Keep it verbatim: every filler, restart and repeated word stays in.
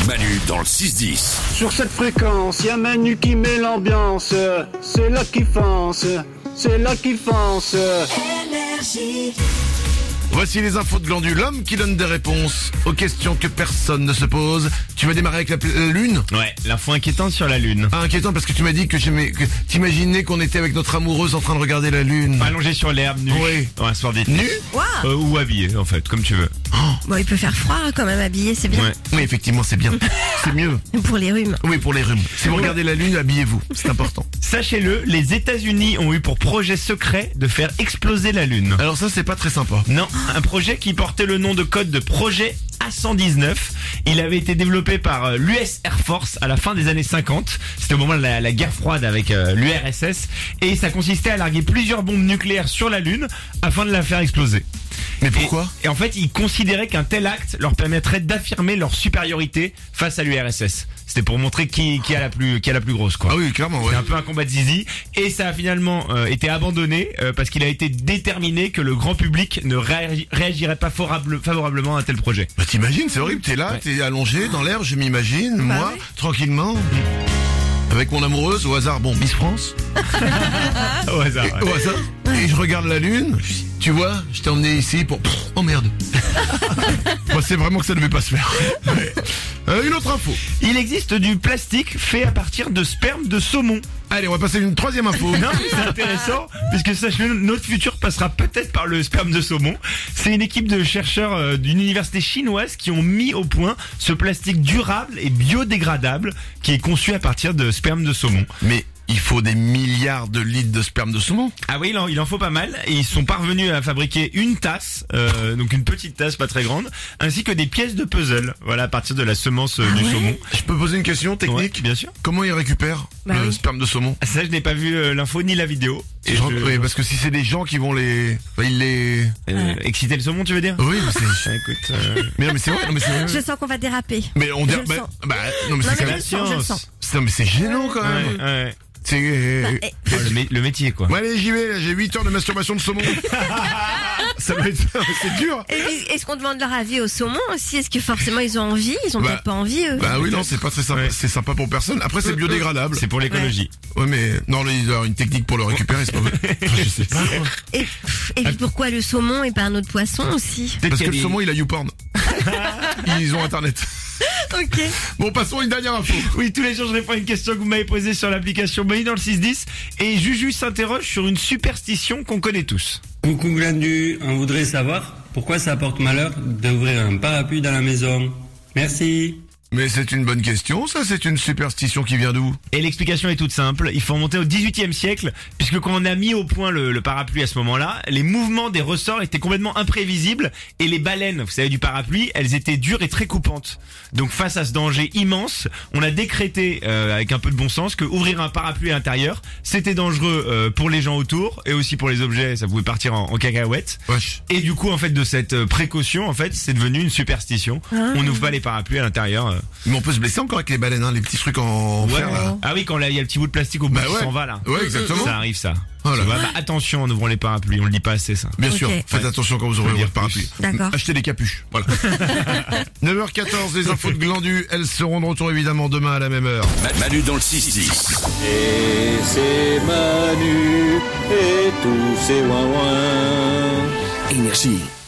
Manu dans le six dix. Sur cette fréquence, y a Manu qui met l'ambiance. C'est là qu'il fonce, c'est là qu'il fonce. Énergie. Voici les infos de Glandu, l'homme qui donne des réponses aux questions que personne ne se pose. Tu vas démarrer avec la, pl- la Lune. Ouais, l'info inquiétante sur la Lune. Ah, inquiétant parce que tu m'as dit que, j'aimais, que t'imaginais qu'on était avec notre amoureuse en train de regarder la Lune. Allongé sur l'herbe, nu. Oui. Ouais, un soir d'été. Nu Waouh. Euh, ou habillé, en fait, comme tu veux. Bon, il peut faire froid hein, quand même, habillé, c'est bien. Ouais. Oui, effectivement, c'est bien. C'est mieux. Pour les rhumes. Oui, pour les rhumes. Si vous regardez la Lune, habillez-vous. C'est important. Sachez-le, les États-Unis ont eu pour projet secret de faire exploser la Lune. Alors ça, c'est pas très sympa. Non, un projet qui portait le nom de code de projet A cent dix-neuf. Il avait été développé par l'U S Air Force à la fin des années cinquante. C'était au moment de la, la guerre froide avec euh, l'U R S S. Et ça consistait à larguer plusieurs bombes nucléaires sur la Lune afin de la faire exploser. Mais pourquoi ? Et, et en fait, ils considéraient qu'un tel acte leur permettrait d'affirmer leur supériorité face à l'U R S S. C'était pour montrer qui, qui a la plus, qui a la plus grosse, quoi. Ah oui, clairement, ouais. C'est un peu un combat de zizi. Et ça a finalement euh, été abandonné euh, parce qu'il a été déterminé que le grand public ne réagi- réagirait pas favorable, favorablement à un tel projet. Bah t'imagines, c'est horrible, t'es là, Ouais. t'es allongé dans l'herbe, je m'imagine, moi, oui. tranquillement, avec mon amoureuse, au hasard, bon, Miss France, Au hasard. et, au hasard, et je regarde la Lune, je dis, tu vois, je t'ai emmené ici pour... Pff, oh merde. Moi, c'est vraiment que ça ne devait pas se faire. Ouais. Euh, une autre info. Il existe du plastique fait à partir de sperme de saumon. Allez, on va passer à une troisième info. Non, mais c'est intéressant, puisque sache-le, notre futur passera peut-être par le sperme de saumon. C'est une équipe de chercheurs euh, d'une université chinoise qui ont mis au point ce plastique durable et biodégradable qui est conçu à partir de sperme de saumon. Mais il faut des milliards de litres de sperme de saumon. Ah oui, il en, il en faut pas mal, et ils sont parvenus à fabriquer une tasse, euh, donc une petite tasse pas très grande, ainsi que des pièces de puzzle, voilà, à partir de la semence euh, du ouais saumon. Je peux poser une question technique Ouais, bien sûr. Comment ils récupèrent Bah le oui. sperme de saumon? Ça, je n'ai pas vu euh, l'info ni la vidéo. Et Genre- je- oui, parce que si c'est des gens qui vont les... Enfin, ils les... Euh, exciter le saumon, tu veux dire? Oui, mais c'est... Ah, écoute, euh, Mais non, mais c'est vrai, non, mais c'est vrai. Je sens qu'on va déraper. Mais on Je dirait... le Bah, sens. bah, non, mais Non, c'est quand mais même... je le sens, je le sens. C'est- non, mais c'est gênant quand même. ouais, ouais. C'est... Bah, eh, Ah, le, mé- le métier, quoi. Bon allez, j'y vais, là, j'ai huit heures de masturbation de saumon. Ça va être... C'est dur. Et puis, est-ce qu'on demande leur avis au saumon aussi? Est-ce que forcément ils ont envie? Ils ont Bah, peut-être pas envie, eux. Bah oui, non, c'est pas très sympa. Ouais. C'est sympa pour personne. Après, c'est biodégradable. C'est pour l'écologie. Ouais, mais... Non, là, il doit y avoir une technique pour le récupérer, c'est pas vrai. Enfin, je sais pas. quoi. Et, pff, et puis pourquoi le saumon et pas un autre poisson aussi? Peut-être Parce qu'il que y a le des- saumon, il a YouPorn. Ils ont Internet. Ok. Bon, passons à une dernière info. Oui, tous les jours, je réponds à une question que vous m'avez posée sur l'application Manu dans le six dix. Et Juju s'interroge sur une superstition qu'on connaît tous. Coucou Glandu, on voudrait savoir pourquoi ça porte malheur d'ouvrir un parapluie dans la maison. Merci. Mais c'est une bonne question, ça, c'est une superstition qui vient d'où? Et l'explication est toute simple. Il faut remonter au dix-huitième siècle, puisque quand on a mis au point le, le parapluie à ce moment-là, les mouvements des ressorts étaient complètement imprévisibles, et les baleines, vous savez, du parapluie, elles étaient dures et très coupantes. Donc face à ce danger immense, on a décrété, euh, avec un peu de bon sens, que ouvrir un parapluie à l'intérieur, c'était dangereux euh, pour les gens autour, et aussi pour les objets, ça pouvait partir en, en cacahuète. Wesh. Et du coup, en fait, de cette euh, précaution, en fait, c'est devenu une superstition. Ah. On n'ouvre pas les parapluies à l'intérieur. euh. Mais on peut se blesser encore avec les baleines, hein, les petits trucs en Ouais. fer, là. Ah oui, quand là, il y a le petit bout de plastique au bout Bah qui ouais. s'en va là. Ouais, exactement. Ça arrive ça. Oh là Tu vois, là. bah, attention en ouvrant les parapluies, on le dit pas assez ça. Bien Ok. sûr, faites Ouais. attention quand vous aurez Faut le votre dire parapluie. plus. D'accord. Achetez des capuches, voilà. neuf heures quatorze, les infos de Glandu, elles seront de retour évidemment demain à la même heure. Ma- Manu dans le six dix. Et c'est Manu et tous ses ouin-ouin. Énergie.